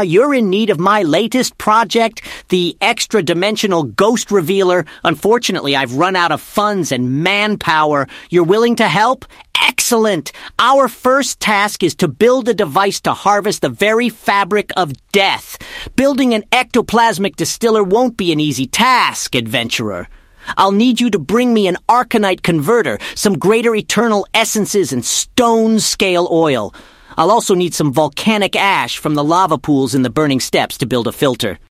you're in need of my latest project, the extra-dimensional ghost revealer. Unfortunately, I've run out of funds and manpower. You're willing to help? Excellent! Our first task is to build a device to harvest the very fabric of death. Building an ectoplasmic distiller won't be an easy task, adventurer. I'll need you to bring me an Arcanite converter, some greater eternal essences, and stone-scale oil. I'll also need some volcanic ash from the lava pools in the burning steppes to build a filter.